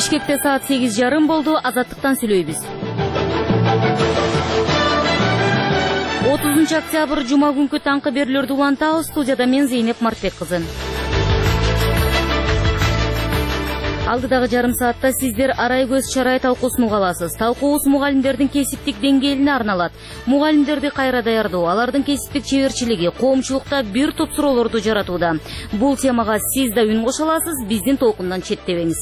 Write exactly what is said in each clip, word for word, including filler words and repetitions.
Бишкекте саат сегиз жарым болду. Азаттыктан сүйлөйбүз. отузунчу октябрь жума күнкү таңкы берүүлөрдү улантабыз. Студияда мен Зейнеп Мартбек кызы. Алдыдагы жарым саатта сиздер арай көз чарай талкуусун уга аласыз. Талкуубуз мугалимдердин кесиптик деңгээлине арналат. Мугалимдерди кайра даярдоо, алардын кесиптик чеберчилиги, коомчулукта бир топ суроолорду жаратууда. Бул темага сиз да үн кошо аласыз, биздин толкундан четтебеңиз.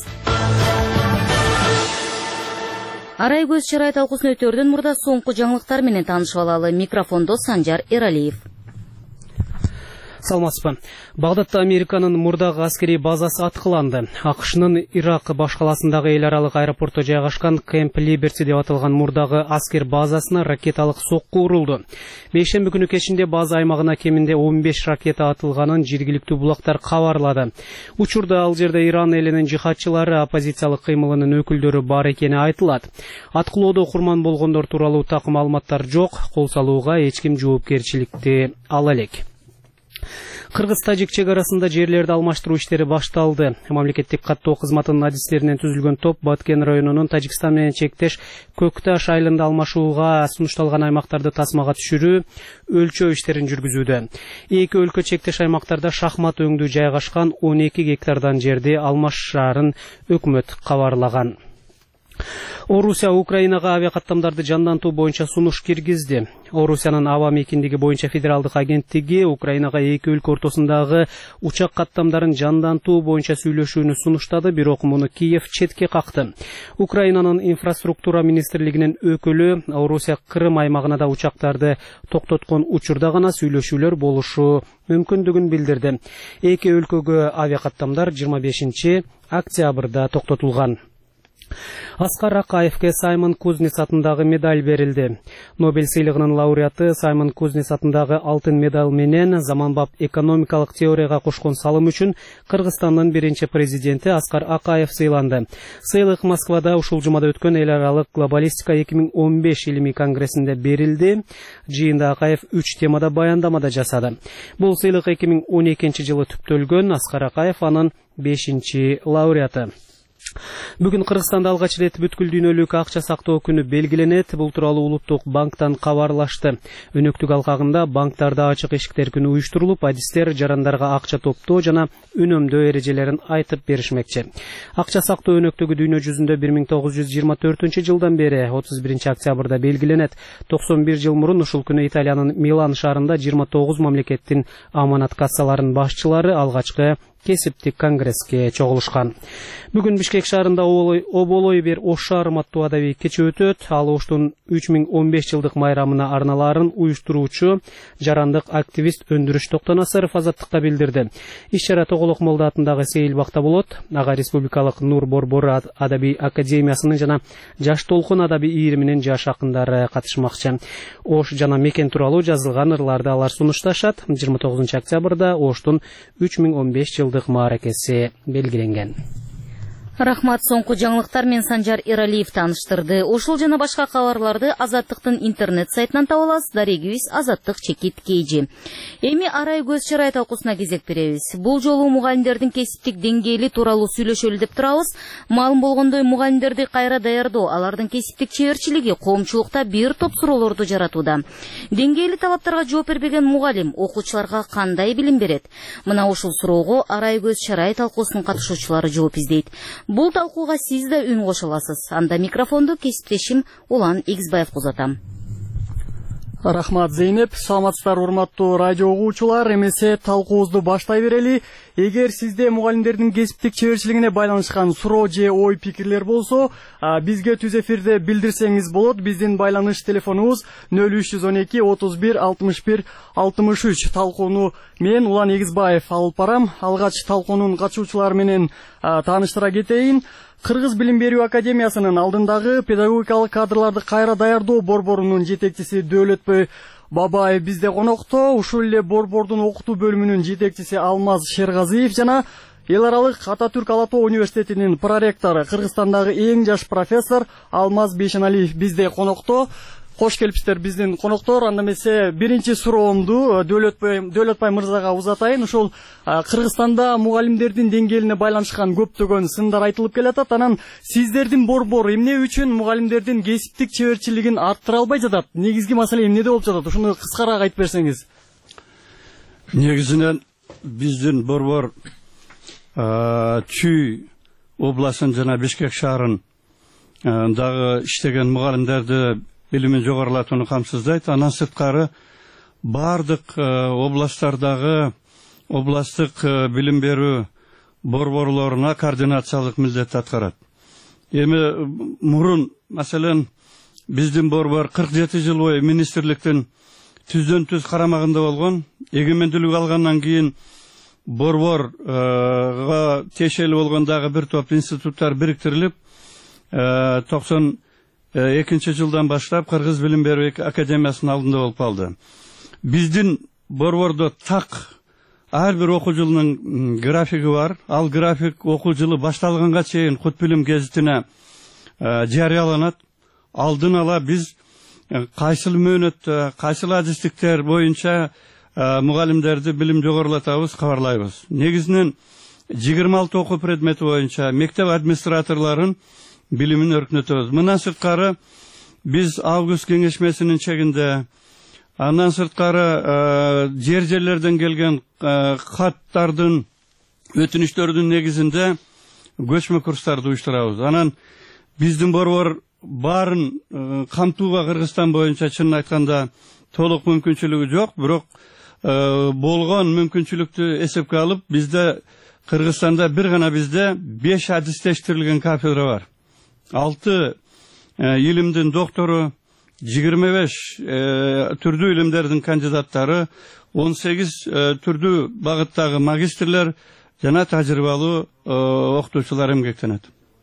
Арай көз чарай талкуусун өтөрдөн мурда соңку жаңылыктар менен таанышып алалы. Микрофондо Санжар Эралиев. Саламатсызбы. Багдадта Американын мурдагы аскерий базасы аткыланды. АКШнын Ирак баш каласындагы эл аралык аэропортто жайгашкан Кэмп Либерти деп аталган мурдагы аскер базасына ракеталык сокку урулду. Бейшемби күнү кечинде база аймагына кеминде он беш ракета атылганын жергиликтүү булактар кабарлады. Учурда ал жерде Иран элинин жихадчылары, оппозициялык кыймылынын өкүлдөрү бар экени айтылат. Аткылоодо курман болгондор тууралуу так маалыматтар жок. Кол салууга эч ким жоопкерчиликти ала элек. Кыргыз-Тажик чек арасында жерлерди алмаштыруу иштери башталды. Мамлекеттик каттоо кызматынын адистеринен түзүлгөн топ Баткен районунун Тажикстан менен чектеш Көкташ айылында алмашууга сунушталган аймактарды тасмага түшүрүү, өлчөө иштерин жүргүзүүдө. Эки өлкө чектеш аймактарда шахмат өңдүү жайгашкан он эки гектардан жерди алмашаарын өкмөт кабарлаган. Орусия Украинага авиакаттамдарды жандантуу боюнча сунуш киргизди. Орусиянын аба мекендиги боюнча федералдык агенттиги Украинага эки өлкө ортосундагы учак каттамдарын жандантуу боюнча сүйлөшүүнү сунуштады, бирок муну Киев четке какты. Украинанын инфраструктура министрлигинин өкүлү Орусия Крым аймагына да учактарды токтоткон учурда гана сүйлөшүүлөр болушу мүмкүндүгүн билдирди. Эки өлкөгө авиакаттамдар жыйырма бешинчи октябрда токтотулган. Аскар Акаевке Саймон Кузнец атындагы медаль берилди. Нобель сыйлыгынын лауреаты Саймон Кузнец атындагы алтын медаль менен заманбап экономикалык теорияга кошкон салым үчүн Кыргызстандын биринчи президенти Аскар Акаев сыйланды. Сыйлык Москвада ушул жумада өткөн эл аралык глобалистика эки миң он беш илимий конгрессинде берилди. Жыйында Акаев үч темада баяндама да жасады. Бул сыйлык эки миң он экинчи жылы түптөлгөн. Аскар Акаев анын бешинчи лауреаты. Бүгүн Кыргызстанда алгач ирет бүткүл дүйнөлүк акча сактоо күнү белгиленет. Бул тууралуу Улуттук банктан кабарлашты. Өнөктүк алкагында банктарда ачык эшиктер күнү уюштурулуп, адистер жарандарга акча топтоо жана үнөмдөө эрежелерин айтып беришмекчи. Акча сактоо өнөктүгү дүйнө жүзүндө бир миң тогуз жүз жыйырма төртүнчү жылдан бери отуз биринчи октябрда белгиленет. токсон бир жыл мурун ушул күнү Италиянын Милан шаарында жыйырма тогуз мамлекеттин аманат кассаларынын башчылары алгачкы кесиптик конгресске чогулушкан. Бүгүн Бишкек шаарында оболой бир ош шаарым аттуу адабий кече өтөт. Ал оштун үч миң он беш жылдык майрамына арналарын уюштуруучу жарандык активист Өндүрүш Токтонасаров азаттыкка билдирди. Иш-чара Тоголок Молда атындагы Сейилбакта болот. Ага Республикалык Нур Борбор адабий академиясынын жана Жаш толкун адабий ийриминин жаш акындары катышмакчы. Ош жана мекен тууралуу жазылган ырларды алар сунушташат. жыйырма тогузунчу октябрда Оштун үч миң он беш жылдык мааракеси белгиленген. Рахмат, соңку жаңылыктар мен Санжар Эралиев тааныштырды. Ошол жана башка кабарларды Азаттыктын интернет сайтынан таба аласыз. Дарегибиз Азаттык чекит кейжи. Эми арай көз чарай талкуусуна кезек беребиз. Бул жолу мугалимдердин кесиптик деңгээли тууралуу сүйлөшөлү деп турабыз. Маалым болгондой, мугалимдерди кайра даярдоо, алардын кесиптик чеберчилиги коомчулукта бир топ суроолорду жаратууда. Деңгээли талаптарга жооп бербеген мугалим окуучуларга кандай билим берет? Мына ушул суроого арай көз чарай талкуусунун катышуучулары жооп издейт. Бул талкууга сиз да үн кошо аласыз. Анда микрофонду кесиптешим Улан Игизбаев узатам. Рахмат, Зейнеп. Саламатсыздар, урматтуу радио угуучулар. Эмесе талкуубузду баштай берели. Эгер сизде мугалимдердин кесиптик чеберчилигине байланышкан суроо же ой пикирлер болсо, бизге түз эфирде билдирсеңиз болот. Биздин байланыш телефонубуз нөл үч жүз он эки отуз бир алтымыш бир алтымыш үч. Талкууну мен Улан Игизбаев алып барам. Алгач талкуунун катышуучулары менен тааныштыра кетейин. Кыргыз билим берүү академиясынын алдындагы педагогикалык кадрларды кайра даярдоо борборунун жетекчиси Дөөлөтбөй Бабаев бизде конокто. Ушул эле борбордун окутуу бөлүмүнүн жетекчиси Алмаз Шергазиев жана эл аралык Ататүрк Ала Тоо университетинин проректору, Кыргызстандагы эң жаш профессор Алмаз Бейшеналиев бизде конокто. Кош келипсиздер биздин коноктор. Анда эмесе биринчи суроомду Дөөлөтбай Дөөлөтбай мырзага узатайын. Ошол Кыргызстанда мугалимдердин деңгээлине байланышкан көптөгөн сындар айтылып келатат. Анан сиздердин борбор эмне үчүн мугалимдердин кесиптик чеберчилигин арттыра албай жатат? Негизги маселе эмнеде болуп жатат? Ушуну кыскараак айтып берсеңиз. Негизинен биздин борбор Чүй областын жана Бишкек шаарын дагы иштеген мугалимдерди билимин жогорулатууну камсыздайт. Андан сырткары бардык областтардагы областтык билим берүү борборлоруна координациялык милдет аткарат. Эми мурун, маселен, биздин борбор кырк жети жыл бою министрликтин түздөн түз карамагында болгон. Эгемендүүлүк алгандан кийин борборго тиешелүү болгон дагы бир топ институттар бириктирилип, токсон экинчи жылдан баштап Кыргыз билим берүү академиясынын алдында болуп калды. Биздин борбордо так ар бир окуу жылынын графиги бар. Ал график окуу жылы башталганга чейин Кут билим гезитине жарыяланат. Алдын ала биз кайсыл мөөнөттө, кайсыл адистиктер боюнча мугалимдерди билим жогорулатабыз, кабарлайбыз. Негизинен жыйырма алты окуу предмети боюнча мектеп администраторлорун билимин өркүнөтөбүз. Мындан сырткары биз август кеңешмесинин чегинде, андан сырткары жер жерлерден келген каттардын, өтүнүчтөрдүн негизинде көчмө курстарды уюштурабыз. Анан биздин борбор баарын камтууга Кыргызстан боюнча чынын айтканда толук мүмкүнчүлүгү жок, бирок болгон мүмкүнчүлүктү эсепке алып, бизде Кыргызстанда бир гана бизде беш адистештирилген кафедра бар. алты илимдин доктору, жыйырма беш түрдүү илимдердин кандидаттары, он сегиз түрдүү багыттагы магистрлер жана тажрыйбалуу окутуучулар эмгектенет.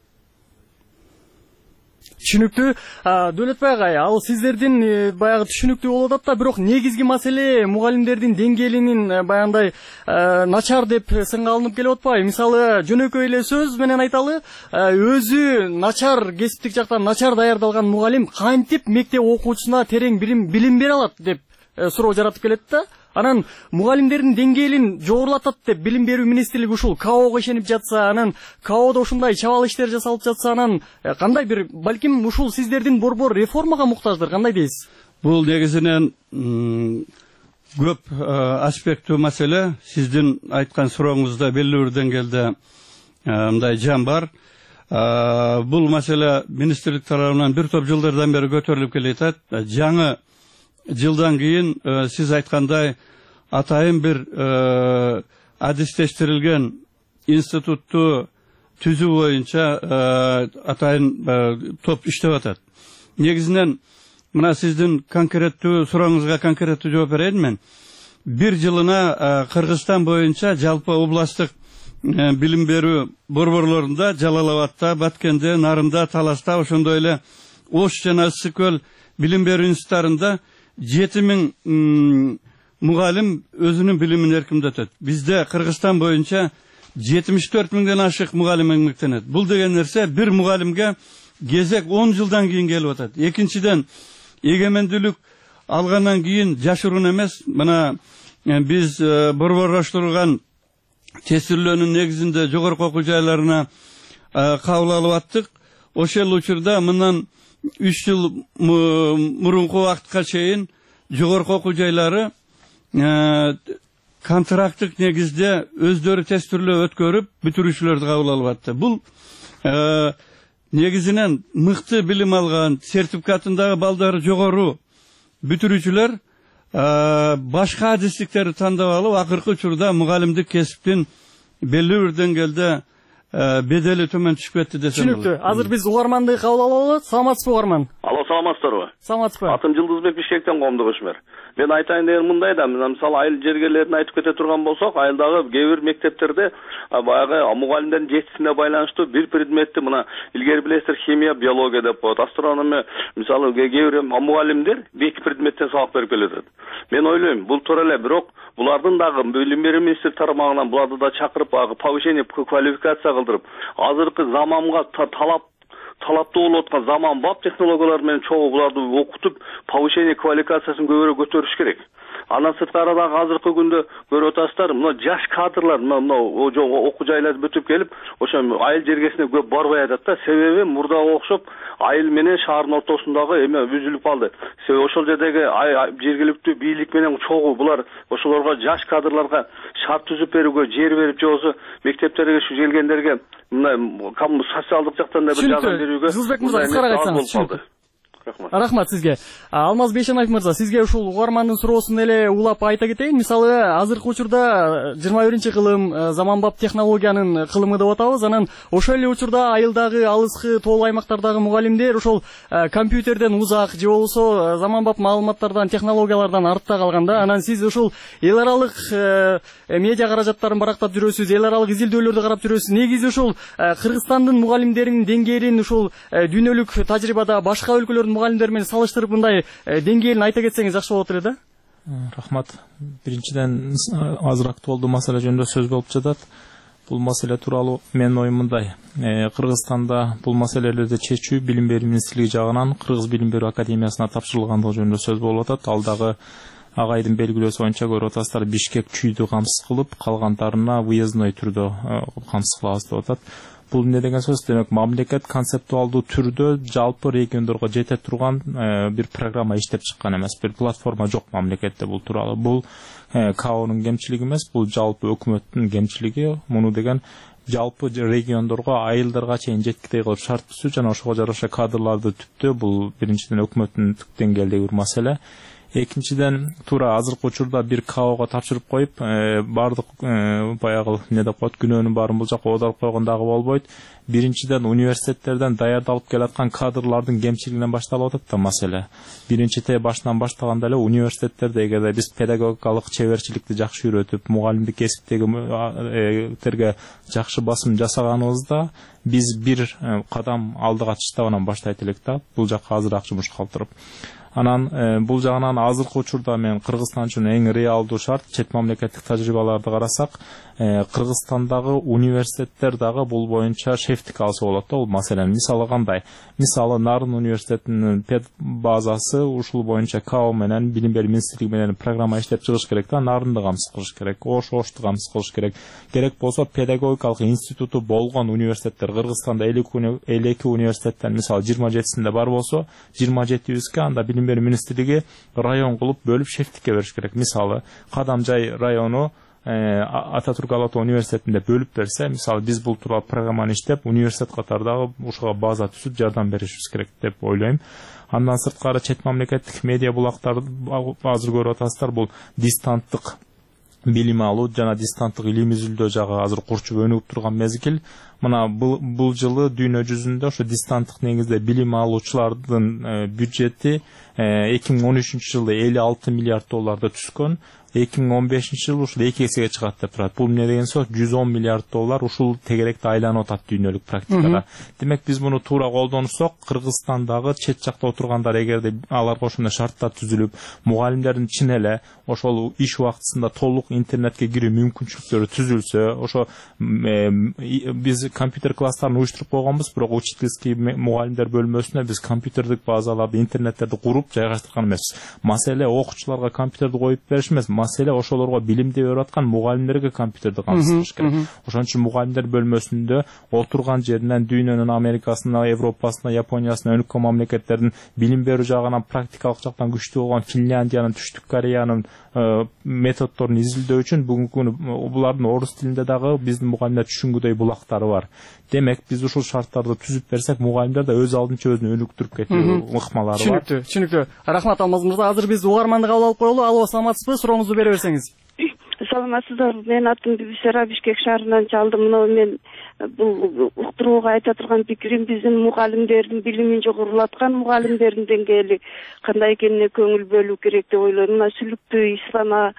Түшүнүктүү. Дөөлөтбай агай, ал сиздердин баягы түшүнүктүү болуп атат да, бирок негизги маселе мугалимдердин деңгээлинин баягындай начар деп сынга алынып келип атпайбы? Мисалы, жөнөкөй эле сөз менен айталы, өзү начар, кесиптик жактан начар даярдалган мугалим кантип мектеп окуучусуна терең билим билим бере алат деп суроо жаратып келет да. Анан мугалимдердин деңгээлин жогорулатат деп билим берүү министрлиги ушул КАОго ишенип жатса, анан КАОдо ушундай чабал иштер жасалып жатса, анан кандай бир, балким ушул сиздердин борбор реформага муктаждыр, кандай дейсиз? Бул негизинен көп аспекттүү маселе. Сиздин айткан сурооңузда белгилүү бир деңгээлде мындай жан бар. Бул маселе министрлик тарабынан бир топ жылдардан бери көтөрүлүп келет. Жаңы жылдан кийин сиз айткандай атайын бир адистештирилген институтту түзүү боюнча атайын топ иштеп атат. Негизинен мына сиздин конкреттүү сурооңузга конкреттүү жооп берейин мен. Бир жылына Кыргызстан боюнча жалпы областтык билим берүү борборлорунда Жалал Абадта, Баткенде, Нарында, Таласта, ошондой эле Ош жана Ысык көл билим берүү институттарында жети миң мугалим өзүнүн билимин эркиндетет. Бизде Кыргызстан боюнча жетимиш төрт миңден ашык мугалим эмгектенет. Бул деген нерсе бир мугалимге кезек он жылдан кийин келип атат. Экинчиден, эгемендүүлүк алгандан кийин жашыруун эмес, мына биз борборлоштурулган тестирлөөнүн негизинде жогорку окуу жайларына кабыл алып аттык. Ошол учурда мындан үч жыл мурунку убакытка чейин жогорку окуу жайлары контракттык негизде өздөрү тестирлөө өткөрүп бүтүрүүчүлөрдү кабыл алып атты. Бул негизинен мыкты билим алган, сертификатындагы балдары жогору бүтүрүүчүлөр башка адистиктерди тандап алып, акыркы учурда мугалимдик кесиптин белгилүү бир деңгээлде бедели төмөн түшүп кетти десем болот. Түшүнүктүү. Азыр биз угарманды кабыл алалы. Саламатсызбы угарман? Алло, саламатсыздарбы? Саламатсызбы. Атым Жылдызбек, Бишкектен, коомдук ишмер. Мен айтайын деген мындай да, мисалы айыл жергелерин айтып кете турган болсок, айылдагы кээ бир мектептерде баягы мугалимдердин жетишсине байланыштуу бир предметти, мына илгери билесиздер, химия, биология деп коет, астрономия, мисалы кээ бир мугалимдер эки предметтен сабак берип келет. Мен ойлойм, бул туура эле, бирок булардын дагы билим берүү министрлиги тарабынан буларды да чакырып, повышение квалификация кылдырып, азыркы заманга талап талаптуу болуп аткан заманбап технологиялар менен чогуу буларды окутуп, повышение квалификациясын көбүрөөк көтөрүш керек. Андан сырткары дагы азыркы күндө көрүп атасыздар, мына жаш кадрлар мына окуу жайларды бүтүп келип, ошо айыл жергесине көп барбай атат да. Себеби мурдага окшоп айыл менен шаардын ортосундагы эме үзүлүп калды. Себеби ошол жердеги жергиликтүү бийлик менен чогуу булар ошолорго жаш кадрларга шарт түзүп берүүгө, жер берип, же болбосо мектептерге ушу келгендерге мына социалдык жактан да бир жардам берүүгө. Жылбек мырза, кыскара айтсаңыз. Рахмат. Рахмат сизге. Алмаз Бейшенаев мырза, сизге ушул угармандын суроосун эле улап айта кетейин. Мисалы, азыркы учурда жыйырма биринчи кылым заманбап технологиянын кылымы деп атабыз. Анан ошол эле учурда айылдагы, алыскы, тоол аймактардагы мугалимдер ошол компьютерден узак же болбосо заманбап маалыматтардан, технологиялардан артта калган да. Анан сиз ушул эл аралык медиа каражаттарын барактап жүрөсүз, эл аралык изилдөөлөрдү карап жүрөсүз. Негизи ушул Кыргызстандын мугалимдеринин деңгээлин ушул дүйнөлүк тажрыйбада башка өлкөлөрдүн мугалимдер менен салыштырып мындай деңгээлин айта кетсеңиз жакшы болот эле да. Рахмат. Биринчиден азыр актуалдуу маселе жөнүндө сөз болуп жатат. Бул маселе тууралуу менин оюм мындай. Кыргызстанда бул маселелерди чечүү билим берүү министрлиги жагынан Кыргыз билим берүү академиясына тапшырылгандыгы жөнүндө сөз болуп атат. Ал дагы агайдын белгилөөсү боюнча көрүп атасыздар, Бишкек чүйдү камсыз кылып, калгандарына выездной түрдө камсыз кылабыз деп атат. Бул эмне деген сөз? Демек, мамлекет концептуалдуу түрдө жалпы региондорго жете турган бир программа иштеп чыккан эмес, бир платформа жок мамлекетте бул тууралуу. Бул КАОнун кемчилиги эмес, бул жалпы өкмөттүн кемчилиги. Муну деген жалпы региондорго, айылдарга чейин жеткидей кылып шарт түзүү жана ошого жараша кадрларды түптөө, бул биринчиден өкмөттүн түп деңгээлдеги бир маселе. Экинчиден, туура азыркы учурда бир КАОго тапшырып коюп, бардык баягы эмне деп коет, күнөөнүн баарын бул жакка оодарып койгон дагы болбойт. Биринчиден, университеттерден даярдалып келаткан кадрлардын кемчилигинен башталып атат да маселе. Биринчите башынан баштаганда эле университеттерде эгерде биз педагогикалык чеберчиликти жакшы үйрөтүп, мугалимдик кесиптеги жакшы басым жасаганыбызда, биз бир кадам алдыга чыштабынан баштайт элек да. Бул жакка азыраак жумуш калтырып. Анан бул жагынан азыркы учурда мен Кыргызстан үчүн эң реалдуу шарт, чет мамлекеттик тажрыйбаларды карасак, Кыргызстандагы университеттер дагы бул боюнча шефтик алса болот да, бул маселени. Мисалы кандай? Мисалы Нарын университетинин пед базасы ушул боюнча КАО менен, билим берүү министрлиги менен программа иштеп чыгыш керек да, Нарынды камсыз кылыш керек, Ош Ошту камсыз кылыш керек. Керек болсо педагогикалык институту болгон университеттер Кыргызстанда элүү эки университеттен мисалы жыйырма жетисинде бар болсо, жыйырма жетибизге анда билим берүү министрлиги район кылып бөлүп шефтикке бериш керек. Мисалы Кадамжай району Ататүрк Ала Тоо университетинде бөлүп берсе, мисалы биз бул тууралуу программаны иштеп, университет катардагы ушуга база түзүп жардам беришибиз керек деп ойлойм. Андан сырткары чет мамлекеттик медиа булактарды азыр көрүп атасыздар, бул дистанттык билим алуу жана дистанттык илим изилдөө жагы азыр курчуп өнүгүп турган мезгил. Мына бул, бул жылы дүйнө жүзүндө ошо дистанттык негизде билим алуучулардын бюджети эки миң он үчүнчү жылы элүү алты миллиард долларды түшкөн. эки миң он бешинчи жылы ушул эки эсеге чыгат деп турат. Бул эмне деген сөз? жүз он миллиард доллар ушул тегеректе айланып атат дүйнөлүк практикада. Демек биз муну туура колдонсок, Кыргызстандагы чет жакта отургандар эгерде аларга ошондой шарттар түзүлүп, мугалимдердин чын эле ошол иш убактысында толук интернетке кирүү мүмкүнчүлүктөрү түзүлсө, ошо биз компьютер класстарын уюштуруп койгонбуз, бирок учительский мугалимдер бөлмөсүнө биз компьютердик базаларды, интернеттерди куруп жайгаштырган эмеспиз. Маселе окуучуларга компьютерди коюп бериш эмес, маселе ошолорго билимди берип аткан мугалимдерге компьютерди камсыз кылыш керек. Ошон үчүн мугалимдер бөлмөсүндө отурган жеринен дүйнөнүн Америкасына, Европасына, Япониясына, өнүккөн мамлекеттердин билим берүү жагынан практикалык жактан күчтүү болгон Финляндиянын, Түштүк Кореянын методдорун изилдөө үчүн бүгүнкү күнү булардын орус тилинде дагы биздин мугалимдер түшүнгүдөй булактары бар. Демек биз ушул шарттарды түзүп берсек, мугалимдер да өз алдынча өзүн өнүктүрүп кетүү ыкмалары бар. Түшүнүктүү, түшүнүктүү. Рахмат Алмаз мырза. Азыр биз угарманды кабыл алып коелу. Алло, саламатсызбы? Сурооңузду бере берсеңиз. Саламатсыздар. Мен атым Бибисара, Бишкек шаарынан чалдым. Мына мен бул уктурууга айта турган пикирим, биздин мугалимдердин билимин жогорулаткан мугалимдердин деңгээли кандай экенине көңүл бөлүү керек деп ойлойм. Мына Сүлүктүү Ислама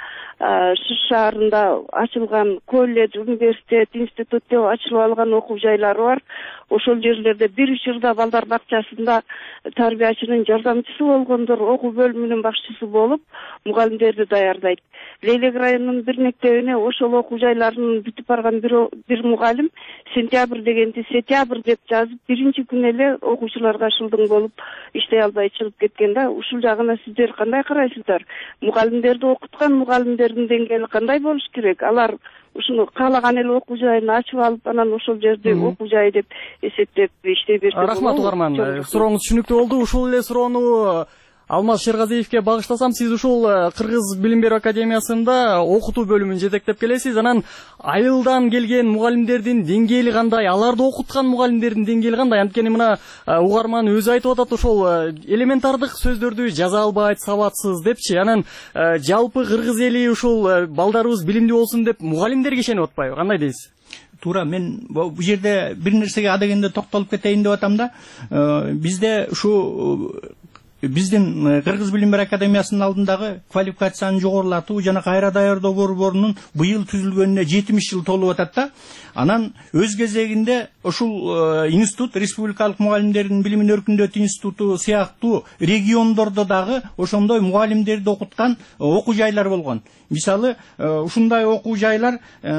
Шыш шаарында ачылган колледж, университет, институт деп ачылып алган окуу жайлары бар. Ошол жерлерде бир учурда балдар бакчасында тарбиячынын жардамчысы болгондор, окуу бөлүмүнүн башчысы болуп, мугалимдерди даярдайт. Лейлек районунун бир мектебине ошол окуу жайларынын бүтүп барган бир бир мугалим сентябрь дегенди сентябрь деп жазып, биринчи күнү эле окуучуларга шылдың болуп иштей албай чыгып кеткен да. Ушул жагына сиздер кандай карайсыздар? Мугалимдерди окуткан мугалимдердин деңгээли кандай болуш керек? Алар ушуну каалаган эле окуу жайын ачып алып, анан ошол жерде окуу жай деп эсептеп иштей берсе болобу? Рахмат угарман, сурооңуз түшүнүктүү болду. Ушул эле суроону Алмаз Шерғазиевке багыштасам, сиз ушул Кыргыз билим берүү академиясында окутуу бөлүмүн жетектеп келесиз. Анан айылдан келген мугалимдердин деңгээли кандай, аларды окуткан мугалимдердин деңгээли кандай? Анткени мына угарман өзү айтып атат, ошол элементардык сөздөрдү жаза албайт, сабатсыз депчи. Анан жалпы Кыргыз эли ушул балдарыбыз билимдүү болсун деп мугалимдерге ишенип атпайбы? Кандай дейсиз? Туура, мен бул жерде бир нерсеге адегенде токтолуп кетейин деп атам да. Бизде ушу биздин Кыргыз билим берүү академиясынын алдындагы квалификацияны жогорулатуу жана кайра даярдоо борборунун быйыл түзүлгөнүнө жетимиш жыл толуп атат да. Анан өз кезегинде ушул институт, республикалык мугалимдердин билимин өркүндөтүү институту сыяктуу региондордо дагы ошондой мугалимдерди окуткан окуу жайлар болгон. Мисалы, ушундай окуу жайлар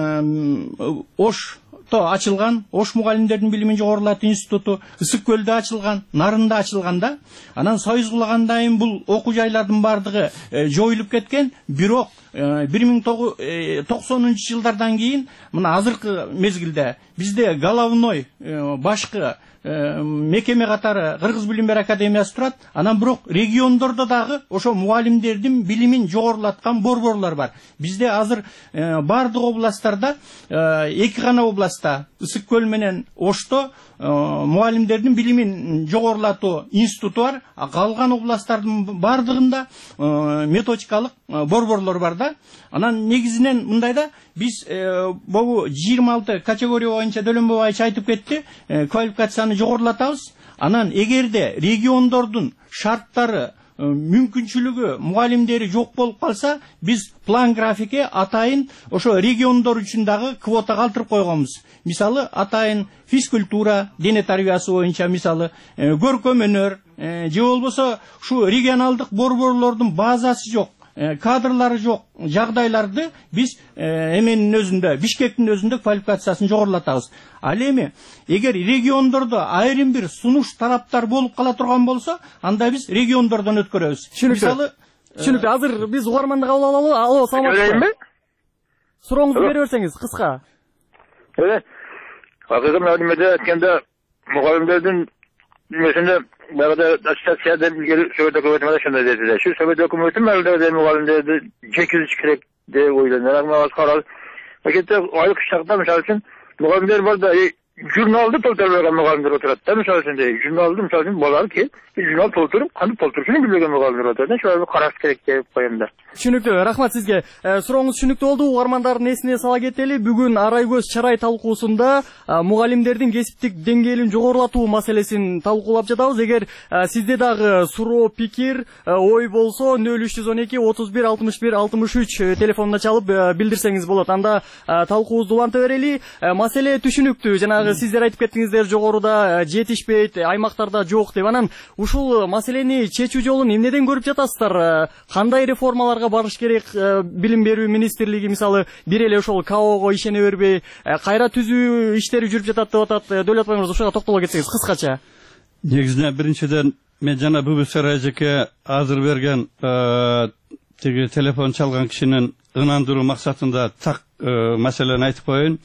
Ош ачылган, Ош мугалимдердин билимин жогорулатуу институту, Ысык көлдө ачылган, Нарында ачылган да. Анан союз кылгандан кийин бул окуу жайлардын бардыгы жоюлуп кеткен, бирок бир миң токсонунчу жылдардан кийин мына азыркы мезгилде бизде головной башкы мекеме катары Кыргыз билим берүү академиясы турат. Анан бирок региондордо дагы ошо мугалимдердин билимин жогорулаткан борборлор бар. Бизде азыр бардык областтарда эки гана областта, Ысык көл менен Ошто мугалимдердин билимин жогорулатуу институту бар. Калган областтардын бардыгында методикалык борборлор бар да. Анан негизинен мындай да, биз бул жыйырма алты категория боюнча Дөлөнбөй Айч айтып кетти, квалификацияны жогорулатабыз. Анан эгерде региондордун шарттары, мүмкүнчүлүгү, мугалимдери жок болуп калса, биз план графике атайын ошо региондор үчүн дагы квота калтырып койгонбуз. Мисалы, атайын физкультура, дене тарбиясы боюнча, мисалы, көркөм өнөр, же болбосо ушу регионалдык борборлордун базасы жок, кадрлары жок жагдайларды биз эменин өзүндө, Бишкектин өзүндө квалификациясын жогорулатабыз. Ал эми эгер региондордо айрым бир сунуш тараптар болуп кала турган болсо, анда биз региондордон өткөрөбүз. Мисалы, түшүнүктүү. Азыр биз угарманды кабыл алалы. Алло, саламатсызбы? Сурооңузду бере берсеңиз кыска. Эле. Акыркы маалыматта айтканда мугалимдердин немесинде багада аттестациядан илгери Совет өкмөтүнө ошондой дедилер. Şu Совет өкмөтү мaalыматта мугалимдерди жекизиш керек деп ойлонуп, ага карап, макетте айлык шартта мисалы үчүн мугалимдер бар да, журналды толтурбаган мугалимдер отурат да, мисалы үчүн журналды мисалы үчүн балар келип, журнал толтуруп, кантип толтурушун билбеген мугалимдер отурат. Ошону караш керек деп коем да. Түшүнүктүү. Рахмат сизге. Сурооңуз түшүнүктүү болду. Угармандардын эсине сала кетели. Бүгүн Арай көз чарай талкуусунда мугалимдердин кесиптик деңгээлин жогорулатуу маселесин талкуулап жатабыз. Эгер сизде дагы суроо, пикир, ой болсо нөл үч жүз он эки отуз бир алтымыш бир алтымыш үч телефонуна чалып билдирсеңиз болот. Анда талкуубузду уланта берели. Маселе түшүнүктүү. Жанагы сиздер айтып кеттиңиздер, жогоруда жетишпейт, аймактарда жок деп. Анан ушул маселени чечүү жолун эмнеден көрүп жатасыздар? Кандай реформаларга барыш керек? Билим берүү министрлиги мисалы бир эле ошол ка ого ишене бербей, кайра түзүү иштери жүрүп жатат деп атат. Дөөлөт мырза, ушуга токтоло кетсеңиз кыскача. Негизинен биринчиден мен жана ББСР эжеке азыр берген тиги телефон чалган кишинин ынандыруу максатында так маселени айтып коеюн.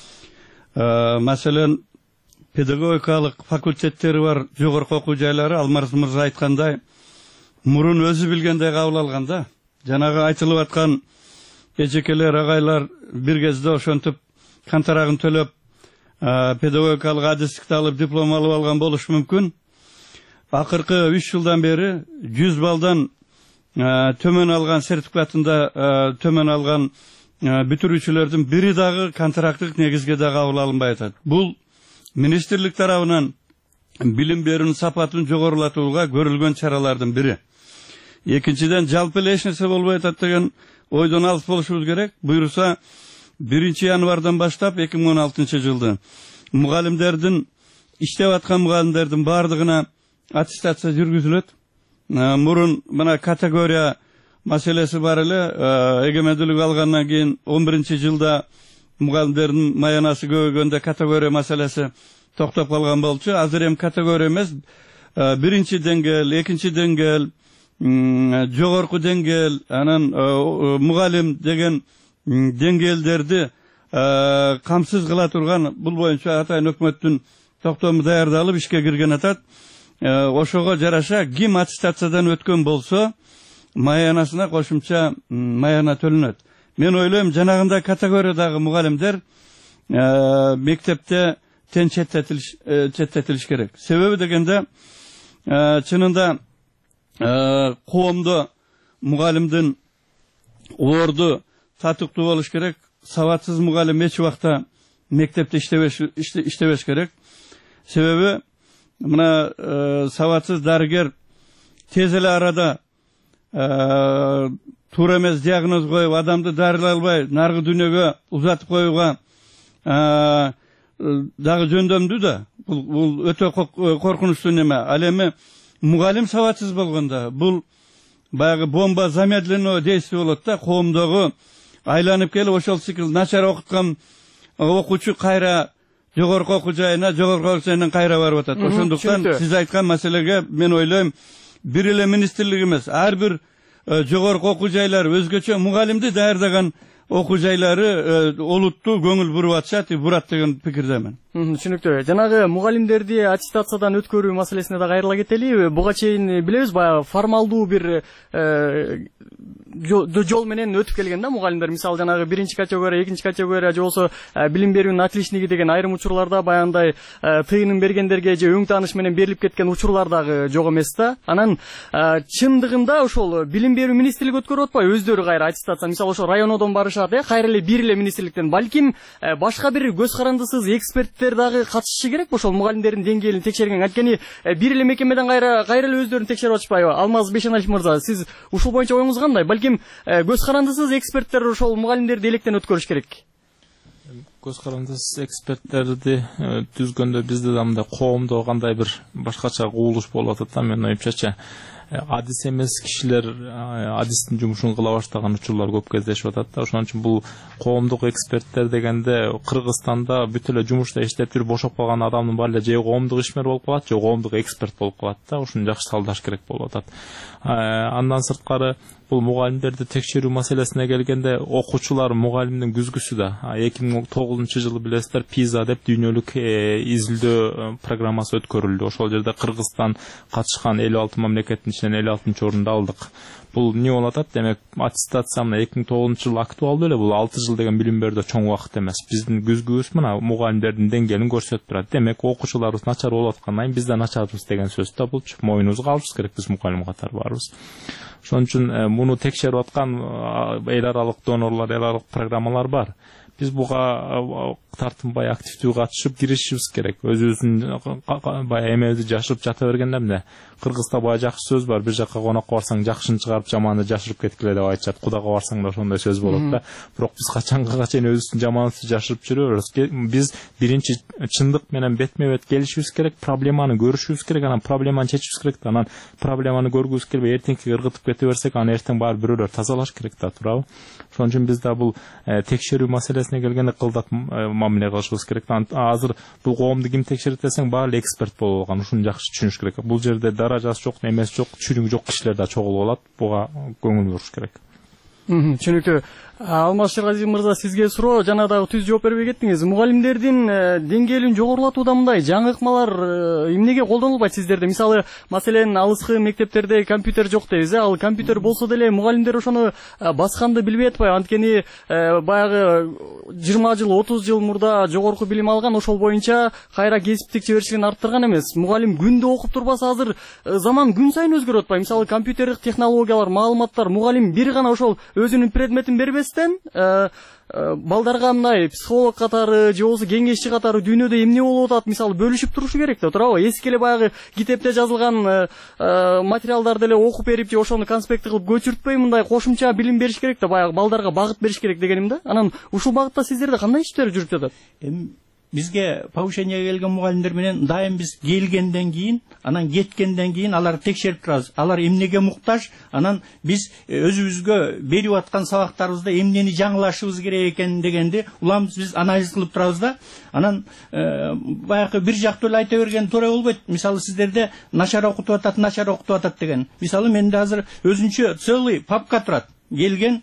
Маселен педагогикалык факультеттери бар жогорку окуу жайлары Алмаз мырза айткандай мурун өзү билгендей кабыл алган да. Жанагы айтылып аткан эжекелер, агайлар бир кезде ошентип кантарагын төлөп педагогикалык адистикти алып диплом алып алган болушу мүмкүн. Акыркы үч жылдан бери жүз балдан төмөн алган сертификатында төмөн алган бүтүрүүчүлөрдүн бири дагы контракттык негизге да кабыл алынбай атат. Бул министрлик тарабынан билим берүүнүн сапатын жогорулатууга көрүлгөн чаралардын бири. Экинчиден, жалпы эле эч нерсе болбой атат деген ойдон алыс болушубуз керек. Буйруса биринчи январдан баштап эки миң он алтынчы жылды мугалимдердин иштеп аткан мугалимдердин баардыгына аттестация жүргүзүлөт. Мурун мына категория маселеси бар эле. Эгемендүүлүк алгандан кийин он биринчи жылда мугалимдердин маянасы көбөйгөндө категория маселеси токтоп калган болчу. Азыр эми категория эмес, биринчи деңгээл, экинчи деңгээл, жогорку деңгээл, анан мугалим деген деңгээлдерди камсыз кыла турган, бул боюнча атайын өкмөттүн токтому даярдалып ишке кирген атат. Ошого жараша ким аттестациядан өткөн болсо маянасына кошумча маяна төлөнөт. Мен ойлойм, жанагындай категориядагы мугалимдер мектепте тен четтетилиш четтетилиш керек. Себеби дегенде чынында коомдо мугалимдин орду татыктуу болуш керек. Сабатсыз мугалим эч убакта мектепте иштебеш иштебеш керек. Себеби мына сабатсыз дарыгер тез эле арада туура эмес диагноз коюп, адамды дарылай албай наркы дүйнөгө узатып коюуга дагы жөндөмдүү да. Бул өтө коркунучтуу неме. Ал эми мугалим сабатсыз болгондо бул баягы бомба замедленного действия болот да. Коомдогу айланып келип ошол цикл начар окуткан окуучу кайра жогорку окуу жайына, жогорку окуу жайынан кайра барып атат. Ошондуктан сиз айткан маселеге мен ойлойм, бир эле министрлик эмес, ар бир жогорку окуу жайлар өзгөчө мугалимди даярдаган окуу жайлары олуттуу көңүл буруп атышат, бурат деген пикирдемин. Түшүнүктүү. Жанагы мугалимдерди аттестациядан өткөрүү маселесине да кайрыла кетели. Буга чейин билебиз, баягы формалдуу бир жол менен өтүп келген да мугалимдер. Мисалы жанагы биринчи категория, экинчи категория же болсо билим берүүнүн отличниги деген айрым учурларда баягындай тыйынын бергендерге же өң тааныш менен берилип кеткен учурлар дагы жок эмес да. Анан чындыгында ошол билим берүү министрлиги өткөрүп атпайбы өздөрү кайра аттестация? Мисалы ошо районодон барышат, э, кайра эле бир эле министрликтен. Балким башка бир көз карандысыз эксперттер дагы катышышы керек ошол мугалимдердин деңгээлин текшерген. Анткени бир эле мекемеден кайра кайра эле өздөрүн текшерип атышпайбы? Алмаз Бешеналиев мырза, сиз ушул боюнча оюңуз кандай? Балким көз карандысыз эксперттер ошол мугалимдерди электен өткөрүш керек. Көз карандысыз эксперттерди түзгөндө бизде да мындай коомдо кандай бир башкача кубулуш болуп атат да. Мен оюмчача адис эмес кишилер адистин жумушун кыла баштаган учурлар көп кездешип атат да. Ошон үчүн бул коомдук эксперттер дегенде Кыргызстанда бүт эле жумушта иштеп жүрүп бошоп калган адамдын баары эле же коомдук ишмер болуп калат, же коомдук эксперт болуп калат да. Ушуну жакшы салдаш керек болуп атат. Андан сырткары бул мугалимдерди текшерүү маселесине келгенде окуучулар мугалимдин күзгүсү да эки миң тогузунчу жылы билесиздер пиза деп дүйнөлүк изилдөө программасы өткөрүлдү. Ошол жерде Кыргызстан катышкан элүү алты мамлекеттин ичинен элүү алтынчы орунду алдык. Бул эмне болуп атат? Демек аттестация мына эки миң тогузунчу жыл актуалдуу эле. Бул алты жыл деген билим берүүдө чоң убакыт эмес. Биздин күзгүбүз мына мугалимдердин деңгээлин көрсөтүп турат. Демек окуучуларыбыз начар болуп аткандан кийин биз да начарбыз деген сөз да бул. Моюнубузга алышыбыз керек биз мугалим катары барыбыз. Ошон үчүн муну текшерип аткан эл аралык донорлор, эл аралык программалар бар. Биз буга тартынбай активдүү катышып киришибиз керек. Өзүбүздүн баягы эмебизди жашырып жата бергенде эмне? Кыргызда баягы жакшы сөз бар. Бир жакка конокко барсаң жакшыны чыгарып, жаманды жашырып кеткиле деп айтышат. Кудага барсаң да ошондой сөз болот да. Бирок биз качанга чейин өзүбүздүн жаманыбызды жашырып жүрөбүз. Биз биринчи чындык менен бетме-бет келишибиз керек, проблеманы көрүшүбүз керек, анан проблеманы чечишибиз керек. Анан проблеманы көргүбүз келбей эртеңки ыргытып кете берсек, анан эртең баары бирөөлөр тазалаш керек да, туурабы? Ошон үчүн биз да бул текшерүү маселесине келгенде кылдат мамиле кылышыбыз керек. Азыр бул коомду ким текшерет десең, баары эле эксперт болуп алган. Ушуну жакшы түшүнүш керек. Бул жерде даражасы жок, эмеси жок, түшүнүгү жок кишилер да чогулуп алат. Буга көңүл буруш керек. Түшүнүктүү. Алмаз Шерғазиев мырза, сизге суроо, жана дагы түз жооп бербей кеттиңиз. Мугалимдердин деңгээлин жогорулатууда мындай жаңы ыкмалар эмнеге колдонулбайт сиздерде? Мисалы, маселен, алыскы мектептерде компьютер жок дейбиз, ал компьютер болсо деле мугалимдер ошону басканды билбей атпайбы? Анткени баягы жыйырма жыл, отуз жыл мурда жогорку билим алган, ошол боюнча кайра кесиптик чеберчилигин арттырган эмес. Мугалим күндө окуп турбаса, азыр заман күн сайын өзгөрүп атпайбы? Мисалы, компьютердик технологиялар, маалыматтар, мугалим бир гана ошол өзүнүн предметин бербестен балдарга мындай психолог катары же болбосо кеңешчи катары дүйнөдө эмне болуп атат мисалы бөлүшүп турушу керек да, туурабы? Эски эле баягы китепте жазылган материалдарды эле окуп берип же ошону конспект кылып көчүртпөй мындай кошумча билим бериш керек да, баягы балдарга багыт бериш керек дегеним да. Анан ушул багытта сиздерде кандай иштер жүрүп жатат? Бизге повышение келген мугалимдер менен дайым биз келгенден кийин, анан кеткенден кийин алар текшерип турабыз. Алар эмнеге муктаж, анан биз өзүбүзгө берип аткан сабактарыбызда эмнени жаңылашыбыз керек экен дегенди уламыз биз анализ кылып турабыз да. Анан баягы бир жактуу эле айта берген туура болбойт. Мисалы сиздерде начар окутуп атат, начар окутуп атат деген. Мисалы менде азыр өзүнчө целый папка турат. Келген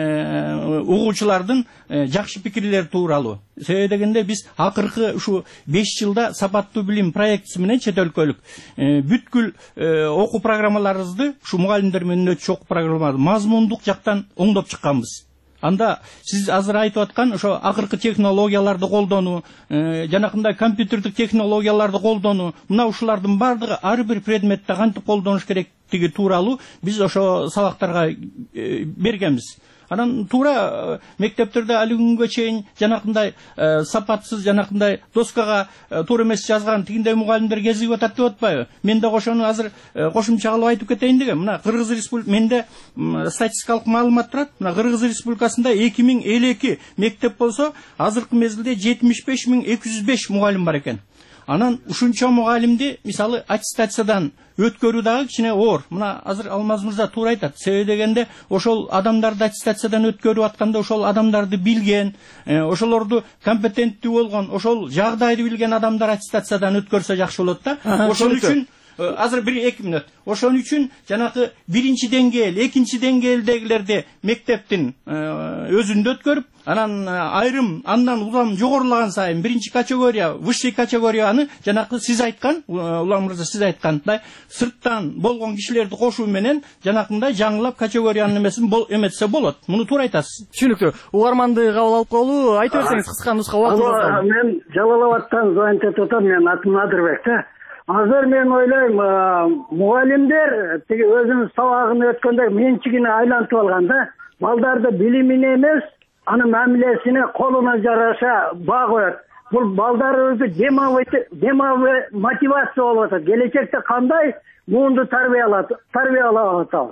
угуучулардын жакшы пикирлери тууралуу. Себеби дегенде биз акыркы ушу беш жылда сапаттуу билим проектиси менен чет өлкөлүк бүткүл окуу программаларыбызды ушу мугалимдер менен өтүш окуу программаларды мазмундук жактан оңдоп чыкканбыз. Анда сиз азыр айтып аткан ошо акыркы технологияларды колдонуу, жанакындай компьютердик технологияларды колдонуу, мына ушулардын бардыгы ар бир предметте кантип колдонуш керектиги тууралуу биз ошо сабактарга бергенбиз. Анан туура мектептерде али күнгө чейин жанакындай сапатсыз, жанакындай доскага туура эмес жазган тигиндей мугалимдер кезигип атат деп атпайбы? Мен да ошону азыр кошумча кылып айтып кетейин дегем. Мына Кыргыз Республикасы менде статистикалык маалымат турат. Мына Кыргыз Республикасында эки миң элүү эки мектеп болсо, азыркы мезгилде жетимиш беш миң эки жүз беш мугалим бар экен. Анан ушунча мугалимди мисалы аттестациядан өткөрүү дагы кичине оор. Мына азыр Алмаз мырза туура айтат. Себеби дегенде ошол адамдарды аттестациядан өткөрүп атканда ошол адамдарды билген, ошолорду компетенттүү болгон, ошол жагдайды билген адамдар аттестациядан өткөрсө жакшы болот да. Ошол үчүн азыр бир эки мүнөт. Ошон үчүн жанакы биринчи деңгээл, экинчи деңгээлдегилерди мектептин өзүндө өткөрүп, анан айрым андан улам жогорулаган сайын биринчи категория, высший категорияны жанакы сиз айткан, улам мырза сиз айткандай сырттан болгон кишилерди кошуу менен жанакындай жаңылап категориянын эмесин эметсе болот. Муну туура айтасыз. Түшүнүктүү. Угарманды кабыл алып калуу, айта берсеңиз кыска нуска убактыңыз. Мен Жалал Абадтан звонить этип атам, мен атым Надырбек да. Азыр мен ойлойм, мугалимдер тиги өзүнүн сабагын өткөндө менчигине айлантып алган да. Балдарды билимине эмес, анын мамилесине колуна жараша баа коет. Бул балдарыбызды демалбай мотивация болуп атат. Келечекте кандай муунду тарбиялап атабыз.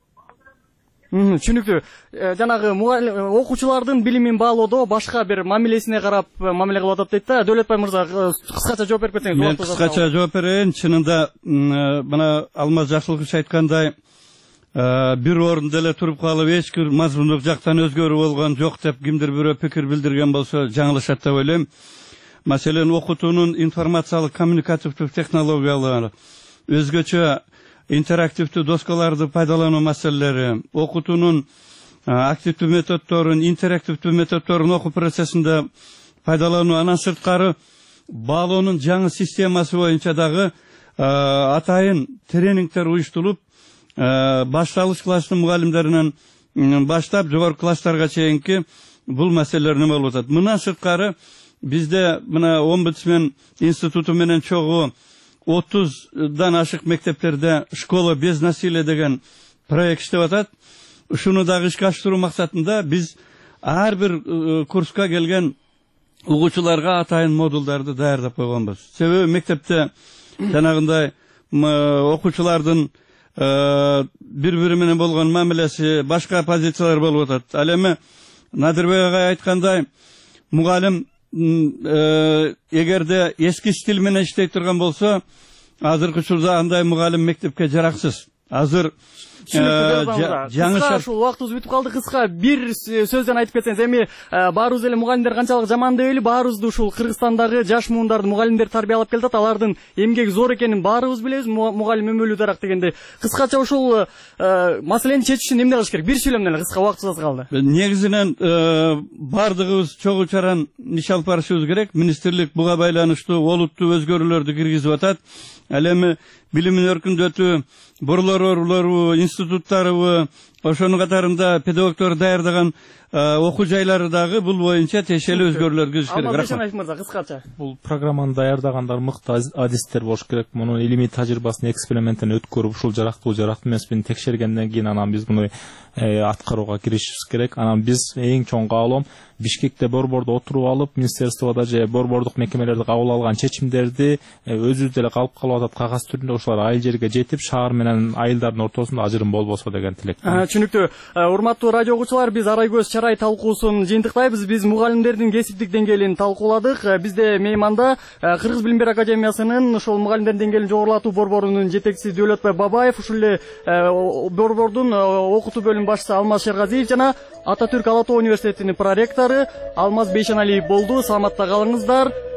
Түшүнүктүү. Жанагы окуучулардын билимин баалоодо башка бир мамилесине карап мамиле кылып атат дейт да. Дөлөтбай мырза, кыскача жооп берип кетсеңиз. Мен кыскача жооп берейин. Чынында мына Алмаз Жакшылыкович айткандай бир орунда эле туруп калып эч бир мазмундук жактан өзгөрүү болгон жок деп кимдир бирөө пикир билдирген болсо жаңылышат деп ойлойм. Маселен окутуунун информациялык коммуникативдик технологиялары, өзгөчө интерактивдүү доскаларды пайдалануу маселелери, окутуунун активдүү методдорун, интерактивдүү методдорун окуу процессинде пайдалануу, анан сырткары баалоонун жаңы системасы боюнча дагы атайын тренингдер уюштурулуп, башталыш класстын мугалимдеринен баштап жогорку класстарга чейинки бул маселелер неме болуп атат. Мындан сырткары бизде мына омбудсмен институту менен чогуу отуздан ашык мектептерде школа без насилия деген проект иштеп атат. Ушуну дагы ишке ашыруу максатында биз ар бир курска келген угуучуларга атайын модулдарды даярдап койгонбуз. Себеби мектепте жанагындай окуучулардын бири-бири менен болгон мамилеси, башка позициялар болуп атат. Ал эми Надырбек агай айткандай, мугалим эгерде эски стиль менен иштей турган болсо, азыркы учурда андай мугалим мектепке жараксыз. Азыр жаңы шарт. Ушул убактыбыз бүтүп калды. Кыска бир сөздөн айтып кетсеңиз, эми баарыбыз эле мугалимдер канчалык жаман дебейли, баарыбызды ушул Кыргызстандагы жаш муундарды мугалимдер тарбиялап келатат. Алардын эмгеги зор экенин баарыбыз билебиз. Мугалим өмөлүү дарак дегенде. Кыскача ушул маселени чечиш үчүн эмне кылыш керек? Бир сүйлөм менен кыска убактыбыз калды. Негизинен бардыгыбыз чогуу чаран иш алып барышыбыз керек. Министрлик буга байланыштуу олуттуу өзгөрүүлөрдү киргизип атат. Ал эми билимин өркүндөтүү, бурлар орлору, институттарыбы, ошонун катарында педагогдор даярдаган окуу жайлары дагы бул боюнча тиешелүү өзгөрүүлөр киргизиш керек. Рахмат. Мырза, кыскача. Бул программаны даярдагандар мыкты адистер болуш керек. Мунун илимий тажрыйбасын, эксперименттин өткөрүп, ушул жарактуу, жарактуу эмеспин текшергенден кийин анан биз муну аткарууга киришибиз керек. Анан биз эң чоң каалоом Бишкекте борбордо отуруп алып, министерствода же борбордук мекемелерде кабыл алган чечимдерди өзүбүз деле калып калып атат кагаз түрүндө, ошолор айыл жерге жетип, шаар менен айылдардын ортосунда ажырым болбосо деген тилек. Түшүнүктүү. Урматтуу радио угуучулар, биз Арай көз чарай талкуусун жыйынтыктайбыз. Биз мугалимдердин кесиптик деңгээлин талкууладык. Бизде мейманда Кыргыз билим берүү академиясынын ошол мугалимдердин деңгээлин жогорулатуу борборунун жетекчиси Дөөлөтбай Бабаев, ушул эле борбордун окутуу бөлүм башчысы Алмаз Шергазиев жана Ататүрк Ала Тоо университетинин проректору Алмаз Бейшеналиев болду. Саламатта калыңыздар.